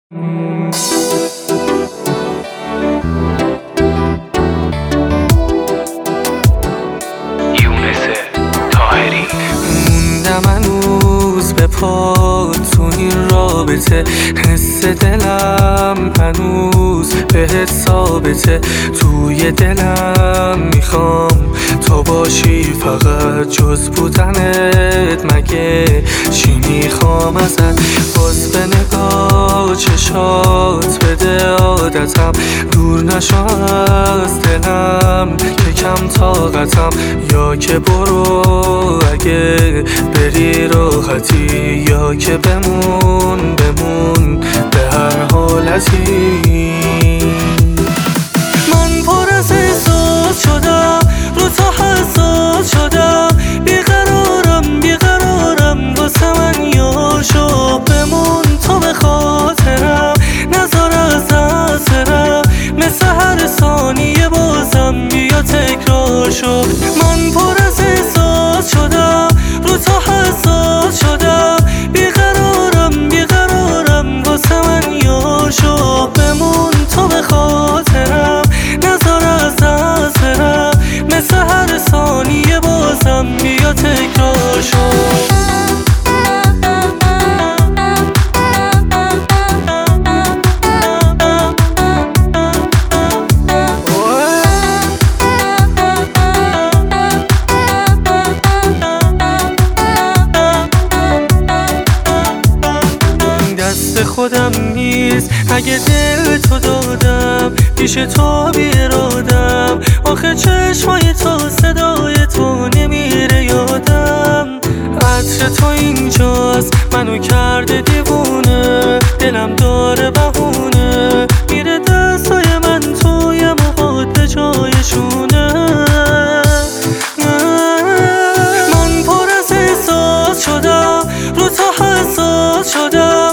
موندم هنوز به پا تو این رابطه، حس دلم هنوز بهت ثابته. توی دلم میخوام تو باشی، فقط جز بودنت مگه چی میخوام ازت؟ باز به نگاه چشات بده عادتم، دور نشو از دلم که کم طاقتم. یا که برو اگه بری راحتی، یا که بمون به هر حالتی. من پر از احساس شدم، رو تو حساس شدم، بیقرارم واسه من یاشو. بمون تو به خاطرم، نذار از دست برم، مثل هر ثانیه بازم بیا تکرار شو. من پر از احساس شدم، رو تو حساس شدم، بیقرارم واسه من یاشو. بمون تو به خاطرم، نذار از دست برم، مثل هر ثانیه بازم بیا تکرار شو. دست خودم نیست اگه دل تو دادم، پیش تو بی ارادم. آخه چشمای تو صدای تو نمیره یادم. عطر تو اینجاست منو کرده دیوونه، دلم داره بهونه، میره دستای من توی موهات به جایشونه. من پر از احساس شدم، رو تو حساس شدم،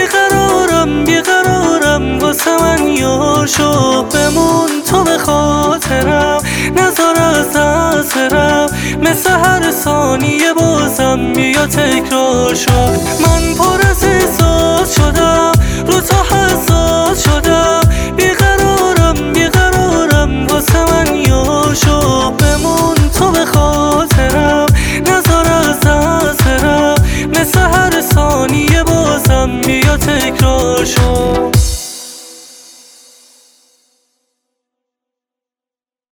بیقرارم واسه من یاشو. بمون تو به خاطرم، نذار از دست برم، مثل هر ثانیه بازم بیا تکرار شو.